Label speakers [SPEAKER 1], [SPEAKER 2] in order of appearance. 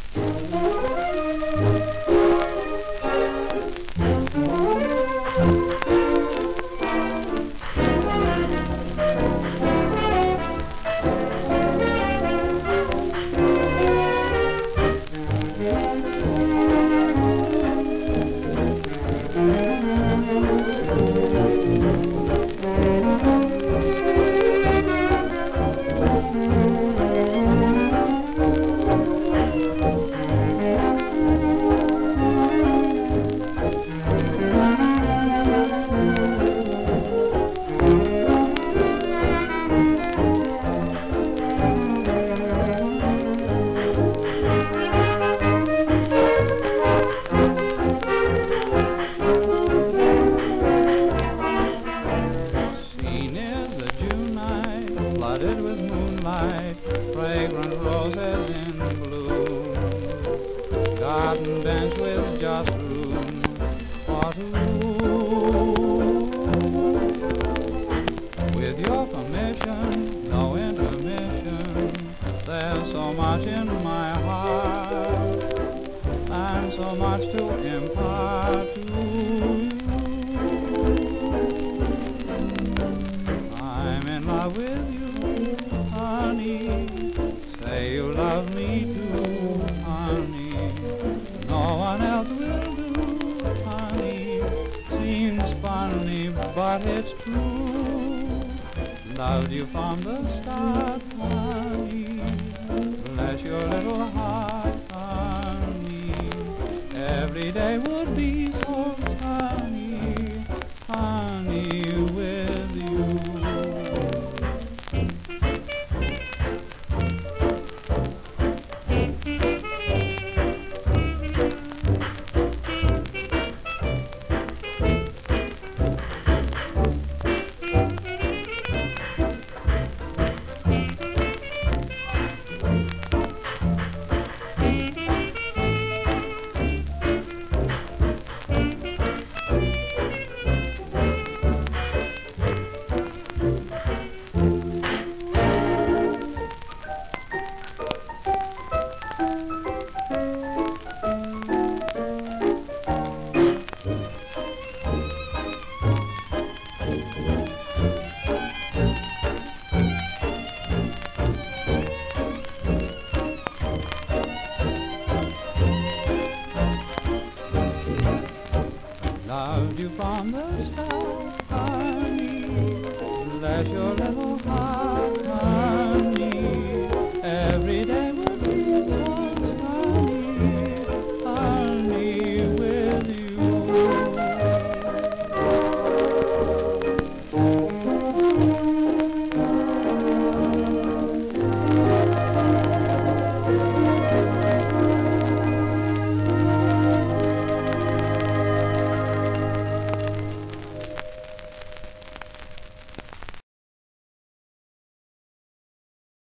[SPEAKER 1] Flooded with moonlight, fragrant roses in bloom, garden bench with just room for two. With your permission, no intermission, there's so much in my heart, and so much to impart to you. I'm in love with you, honey, say you love me too, honey, no one else will do, honey, seems funny, but it's true, loved you from the start, honey, bless your little heart, honey, every day would be so sunny, honey, with you. Loved you from the start, honey, bless your